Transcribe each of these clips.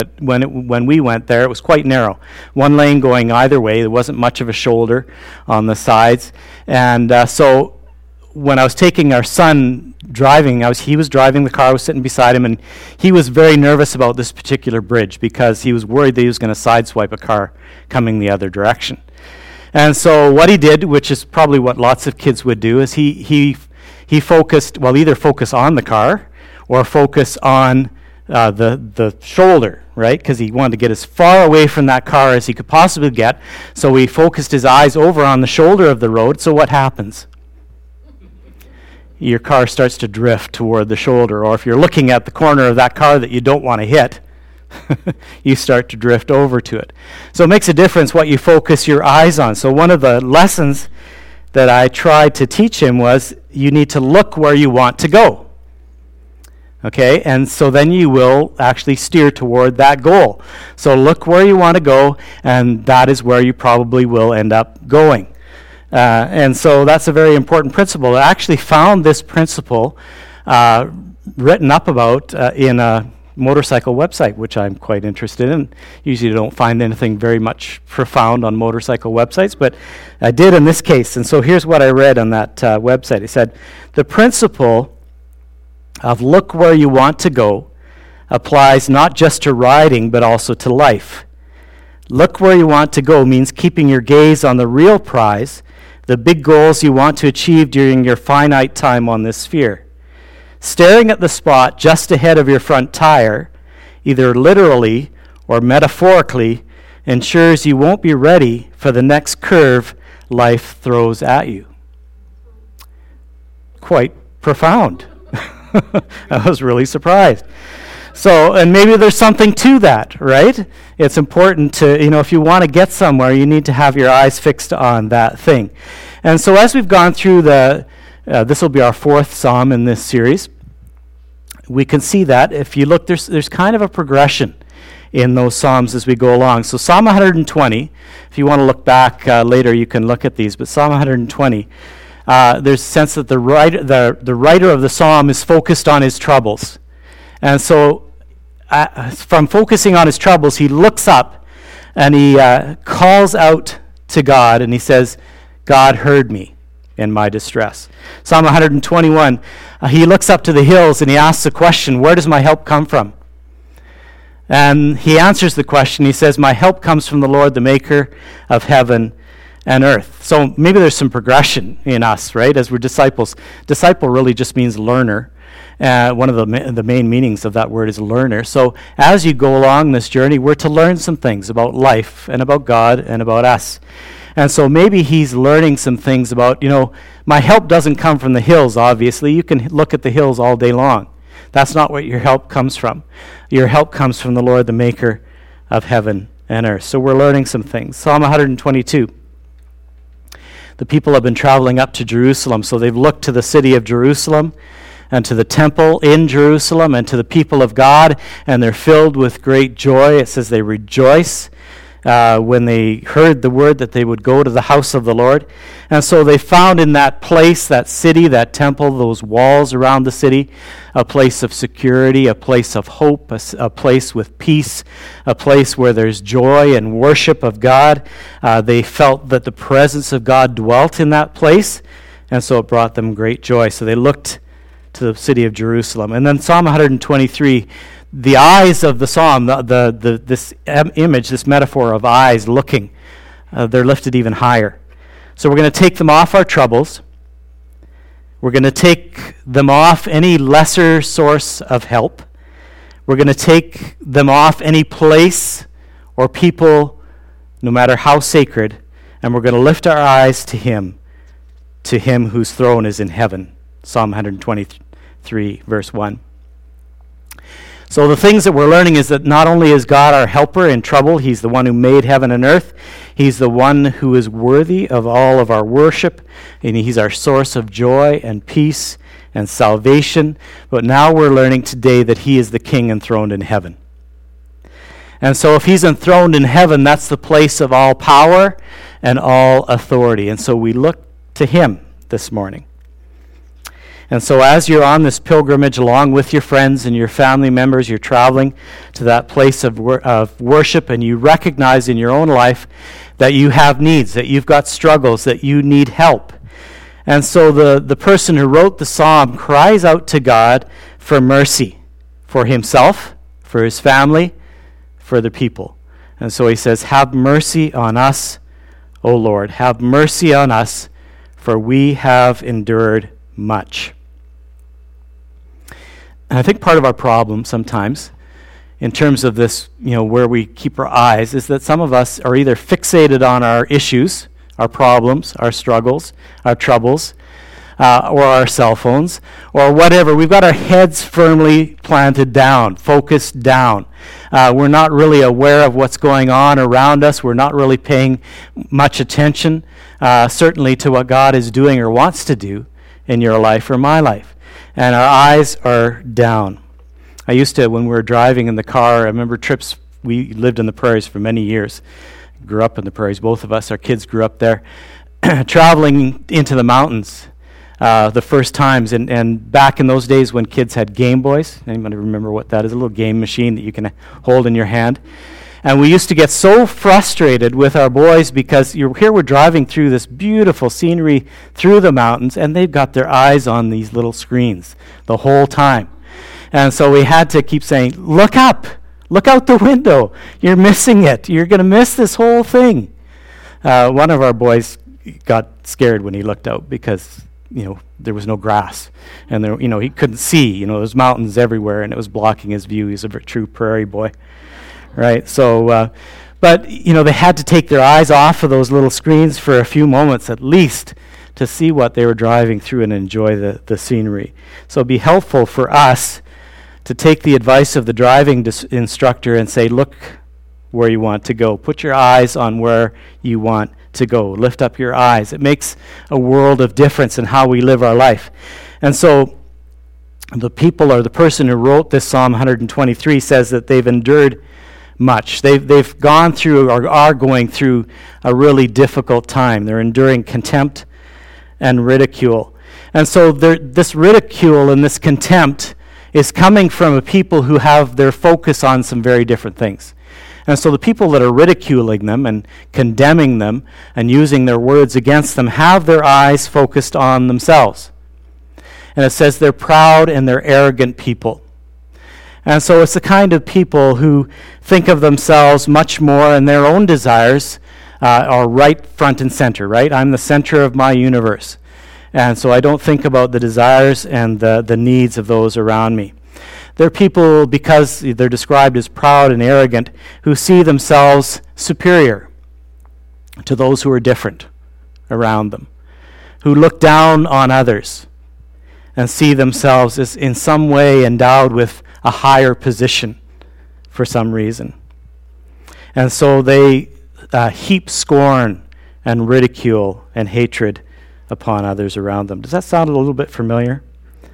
When we went there, it was quite narrow. One lane going either way. There wasn't much of a shoulder on the sides. And so when I was taking our son driving, he was driving the car, I was sitting beside him, and he was very nervous about this particular bridge because he was worried that he was going to sideswipe a car coming the other direction. And so what he did, which is probably what lots of kids would do, is he focused, either focus on the car or focus on the shoulder, right? Because he wanted to get as far away from that car as he could possibly get. So he focused his eyes over on the shoulder of the road. So what happens? Your car starts to drift toward the shoulder. Or if you're looking at the corner of that car that you don't want to hit, you start to drift over to it. So it makes a difference what you focus your eyes on. So one of the lessons that I tried to teach him was you need to look where you want to go. Okay, and so then you will actually steer toward that goal. So look where you want to go, and that is where you probably will end up going. And so that's a very important principle. I actually found this principle written up about in a motorcycle website, which I'm quite interested in. Usually don't find anything very much profound on motorcycle websites, but I did in this case. And so here's what I read on that website. It said, the principle of look where you want to go applies not just to riding, but also to life. Look where you want to go means keeping your gaze on the real prize, the big goals you want to achieve during your finite time on this sphere. Staring at the spot just ahead of your front tire, either literally or metaphorically, ensures you won't be ready for the next curve life throws at you. Quite profound. I was really surprised. So, and maybe there's something to that, right? It's important to, if you want to get somewhere, you need to have your eyes fixed on that thing. And so as we've gone through this will be our fourth psalm in this series, we can see that if you look, there's kind of a progression in those psalms as we go along. So Psalm 120, if you want to look back later, you can look at these, but Psalm 120, there's a sense that the writer of the psalm is focused on his troubles. And so from focusing on his troubles, he looks up and he calls out to God and he says, God heard me in my distress. Psalm 121, he looks up to the hills and he asks the question, where does my help come from? And he answers the question. He says, my help comes from the Lord, the maker of heaven and earth. So maybe there's some progression in us, right, as we're disciples. Disciple really just means learner. One of the main meanings of that word is learner. So as you go along this journey, we're to learn some things about life and about God and about us. And so maybe he's learning some things about, my help doesn't come from the hills, obviously. You can look at the hills all day long. That's not where your help comes from. Your help comes from the Lord, the maker of heaven and earth. So we're learning some things. Psalm 122. The people have been traveling up to Jerusalem, so they've looked to the city of Jerusalem and to the temple in Jerusalem and to the people of God, and they're filled with great joy. It says they rejoice when they heard the word that they would go to the house of the Lord. And so they found in that place, that city, that temple, those walls around the city, a place of security, a place of hope, a place with peace, a place where there's joy and worship of God. They felt that the presence of God dwelt in that place, and so it brought them great joy. So they looked to the city of Jerusalem. And then Psalm 123, the eyes of the psalm, this image, this metaphor of eyes looking, they're lifted even higher. So we're going to take them off our troubles. We're going to take them off any lesser source of help. We're going to take them off any place or people, no matter how sacred, and we're going to lift our eyes to Him whose throne is in heaven. Psalm 123, verse 1. So the things that we're learning is that not only is God our helper in trouble, He's the one who made heaven and earth, He's the one who is worthy of all of our worship, and He's our source of joy and peace and salvation. But now we're learning today that He is the King enthroned in heaven. And so if He's enthroned in heaven, that's the place of all power and all authority. And so we look to Him this morning. And so as you're on this pilgrimage along with your friends and your family members, you're traveling to that place of worship, and you recognize in your own life that you have needs, that you've got struggles, that you need help. And so the person who wrote the psalm cries out to God for mercy, for himself, for his family, for the people. And so he says, have mercy on us, O Lord. Have mercy on us, for we have endured much. And I think part of our problem sometimes, in terms of this, where we keep our eyes, is that some of us are either fixated on our issues, our problems, our struggles, our troubles, or our cell phones, or whatever. We've got our heads firmly planted down, focused down. We're not really aware of what's going on around us. We're not really paying much attention, certainly to what God is doing or wants to do in your life or my life. And our eyes are down. I used to, when we were driving in the car, I remember trips, we lived in the prairies for many years. Grew up in the prairies, both of us. Our kids grew up there. Traveling into the mountains the first times. And back in those days when kids had Game Boys, anybody remember what that is? A little game machine that you can hold in your hand. And we used to get so frustrated with our boys because here we're driving through this beautiful scenery through the mountains, and they've got their eyes on these little screens the whole time. And so we had to keep saying, look up, look out the window. You're missing it. You're going to miss this whole thing. One of our boys got scared when he looked out because, there was no grass. And, there, he couldn't see. There was mountains everywhere, and it was blocking his view. He's a true prairie boy. Right, so, but, they had to take their eyes off of those little screens for a few moments at least to see what they were driving through and enjoy the scenery. So it'd be helpful for us to take the advice of the driving instructor and say, look where you want to go. Put your eyes on where you want to go. Lift up your eyes. It makes a world of difference in how we live our life. And so the people, or the person who wrote this Psalm 123, says that they've endured much. They've gone through or are going through a really difficult time. They're enduring contempt and ridicule. And so this ridicule and this contempt is coming from a people who have their focus on some very different things. And so the people that are ridiculing them and condemning them and using their words against them have their eyes focused on themselves. And it says they're proud and they're arrogant people. And so it's the kind of people who think of themselves much more, and their own desires are right front and center, right? I'm the center of my universe. And so I don't think about the desires and the needs of those around me. They're people, because they're described as proud and arrogant, who see themselves superior to those who are different around them, who look down on others and see themselves as in some way endowed with a higher position for some reason. And so they heap scorn and ridicule and hatred upon others around them. Does that sound a little bit familiar?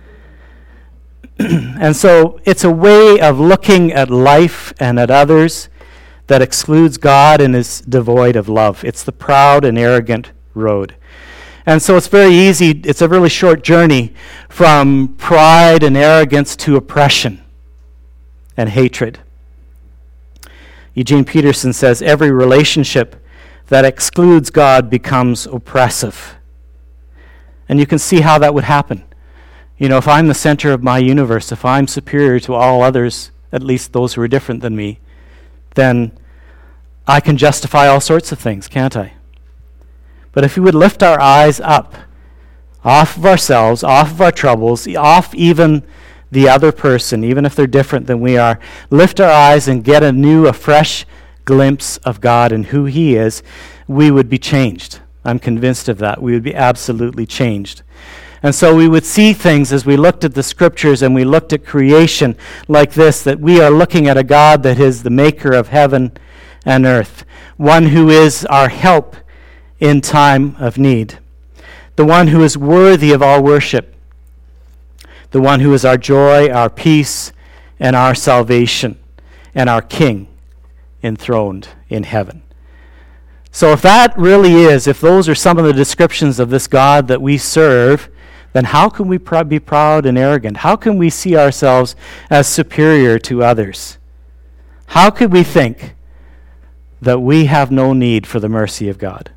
And so it's a way of looking at life and at others that excludes God and is devoid of love. It's the proud and arrogant road. And so it's very easy, it's a really short journey from pride and arrogance to oppression and hatred. Eugene Peterson says, every relationship that excludes God becomes oppressive. And you can see how that would happen. If I'm the center of my universe, if I'm superior to all others, at least those who are different than me, then I can justify all sorts of things, can't I? But if we would lift our eyes up, off of ourselves, off of our troubles, off even the other person, even if they're different than we are, lift our eyes and get a fresh glimpse of God and who He is, we would be changed. I'm convinced of that. We would be absolutely changed. And so we would see things as we looked at the Scriptures and we looked at creation like this, that we are looking at a God that is the maker of heaven and earth, one who is our help in time of need, the one who is worthy of all worship, the one who is our joy, our peace, and our salvation, and our King enthroned in heaven. So if those are some of the descriptions of this God that we serve, then how can we be proud and arrogant? How can we see ourselves as superior to others? How could we think that we have no need for the mercy of God?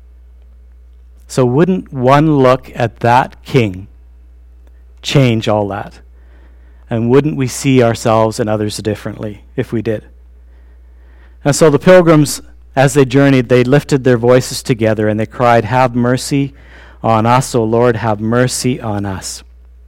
So wouldn't one look at that king change all that? And wouldn't we see ourselves and others differently if we did? And so the pilgrims, as they journeyed, they lifted their voices together and they cried, "Have mercy on us, O Lord, have mercy on us."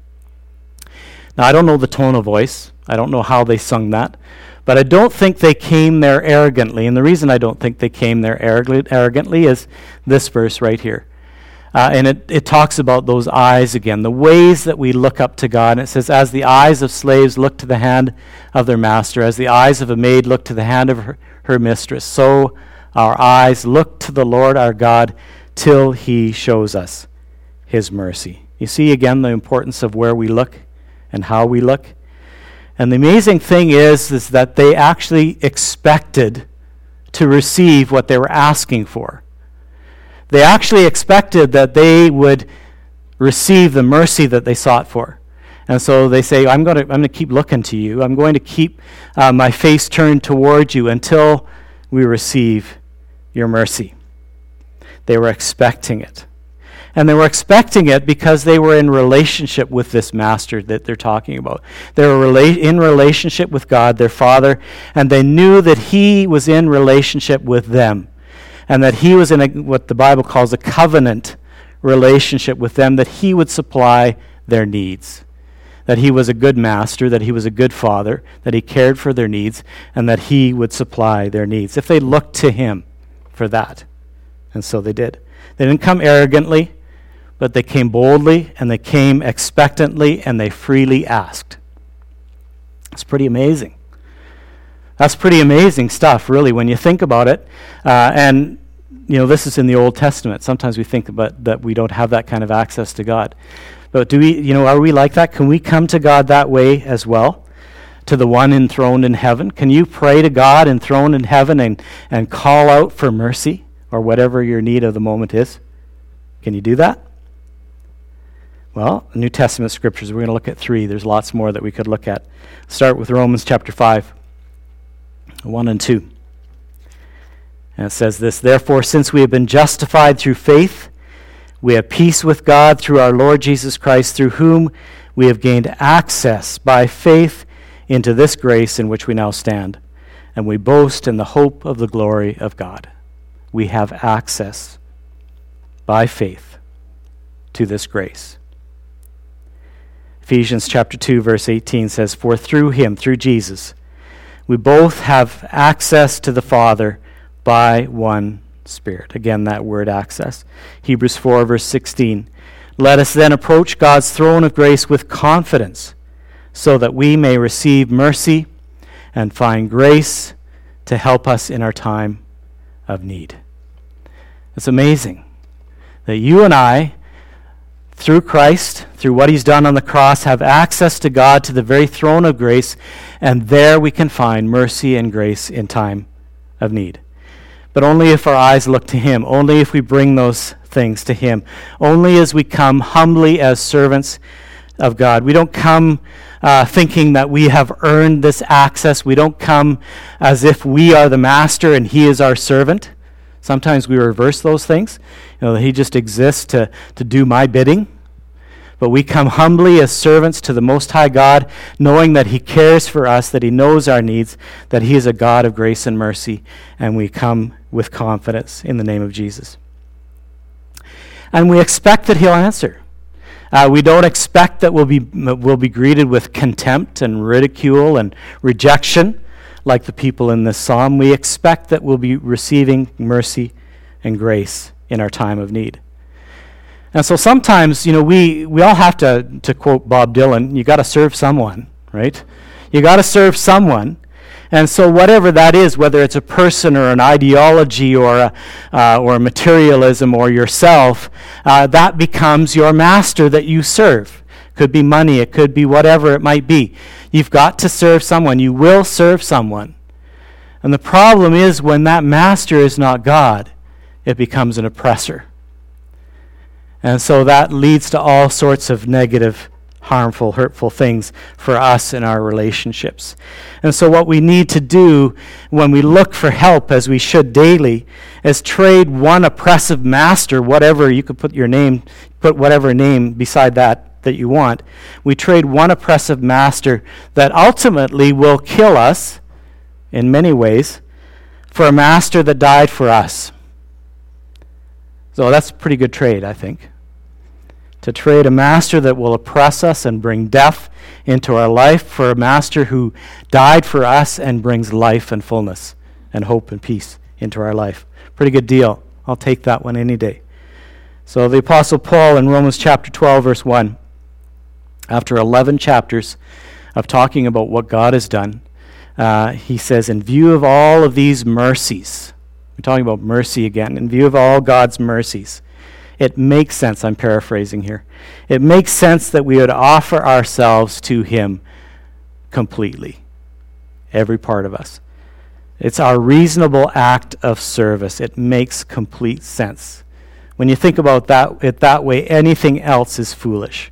Now, I don't know the tone of voice. I don't know how they sung that. But I don't think they came there arrogantly. And the reason I don't think they came there arrogantly is this verse right here. And it talks about those eyes again, the ways that we look up to God. And it says, as the eyes of slaves look to the hand of their master, as the eyes of a maid look to the hand of her mistress, so our eyes look to the Lord our God till he shows us his mercy. You see again the importance of where we look and how we look. And the amazing thing is that they actually expected to receive what they were asking for. They actually expected that they would receive the mercy that they sought for. And so they say, I'm going to keep looking to you. I'm going to keep my face turned toward you until we receive your mercy. They were expecting it. And they were expecting it because they were in relationship with this master that they're talking about. They were in relationship with God, their Father, and they knew that he was in relationship with them. And that he was in what the Bible calls a covenant relationship with them, that he would supply their needs. That he was a good master, that he was a good father, that he cared for their needs, and that he would supply their needs if they looked to him for that. And so they did. They didn't come arrogantly, but they came boldly, and they came expectantly, and they freely asked. It's pretty amazing. That's pretty amazing stuff, really, when you think about it. And, you know, this is in the Old Testament. Sometimes we think about that we don't have that kind of access to God. But do we, are we like that? Can we come to God that way as well? To the one enthroned in heaven? Can you pray to God enthroned in heaven and call out for mercy or whatever your need of the moment is? Can you do that? Well, New Testament scriptures, we're going to look at 3. There's lots more that we could look at. Start with Romans chapter 5. 1 and 2. And it says this, "Therefore, since we have been justified through faith, we have peace with God through our Lord Jesus Christ, through whom we have gained access by faith into this grace in which we now stand. And we boast in the hope of the glory of God." We have access by faith to this grace. Ephesians chapter 2, verse 18 says, "For through him," through Jesus, "we both have access to the Father by one Spirit." Again, that word access. Hebrews 4, verse 16. "Let us then approach God's throne of grace with confidence, so that we may receive mercy and find grace to help us in our time of need." It's amazing that you and I, through Christ, through what he's done on the cross, have access to God, to the very throne of grace, and there we can find mercy and grace in time of need. But only if our eyes look to him, only if we bring those things to him, only as we come humbly as servants of God. We don't come thinking that we have earned this access. We don't come as if we are the master and he is our servant. Sometimes we reverse those things. He just exists to do my bidding. But we come humbly as servants to the Most High God, knowing that he cares for us, that he knows our needs, that he is a God of grace and mercy, and we come with confidence in the name of Jesus. And we expect that he'll answer. We don't expect that we'll be greeted with contempt and ridicule and rejection like the people in this psalm. We expect that we'll be receiving mercy and grace in our time of need. And so sometimes, we all have to quote Bob Dylan, you got to serve someone, right? You got to serve someone. And so whatever that is, whether it's a person or an ideology or a materialism or yourself, that becomes your master that you serve. Could be money, it could be whatever it might be. You've got to serve someone. You will serve someone. And the problem is when that master is not God, it becomes an oppressor. And so that leads to all sorts of negative, harmful, hurtful things for us in our relationships. And so what we need to do when we look for help, as we should daily, is trade one oppressive master, whatever, you could put whatever name beside that you want. We trade one oppressive master that ultimately will kill us in many ways for a master that died for us. So that's a pretty good trade, I think. To trade a master that will oppress us and bring death into our life for a master who died for us and brings life and fullness and hope and peace into our life. Pretty good deal. I'll take that one any day. So the Apostle Paul in Romans chapter 12, verse 1, after 11 chapters of talking about what God has done, he says, in view of all of these mercies, we're talking about mercy again, in view of all God's mercies, it makes sense, I'm paraphrasing here, it makes sense that we would offer ourselves to him completely, every part of us. It's our reasonable act of service. It makes complete sense. When you think about it that way, anything else is foolish.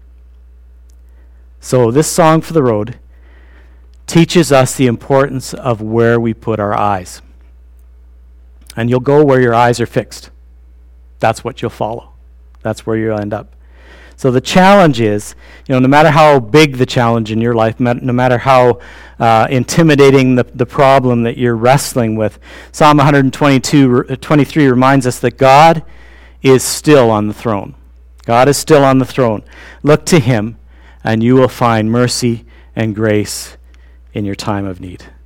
So this Song for the Road teaches us the importance of where we put our eyes. And you'll go where your eyes are fixed. That's what you'll follow. That's where you'll end up. So the challenge is, no matter how big the challenge in your life, no matter how intimidating the problem that you're wrestling with, Psalm 123 reminds us that God is still on the throne. God is still on the throne. Look to him, and you will find mercy and grace in your time of need.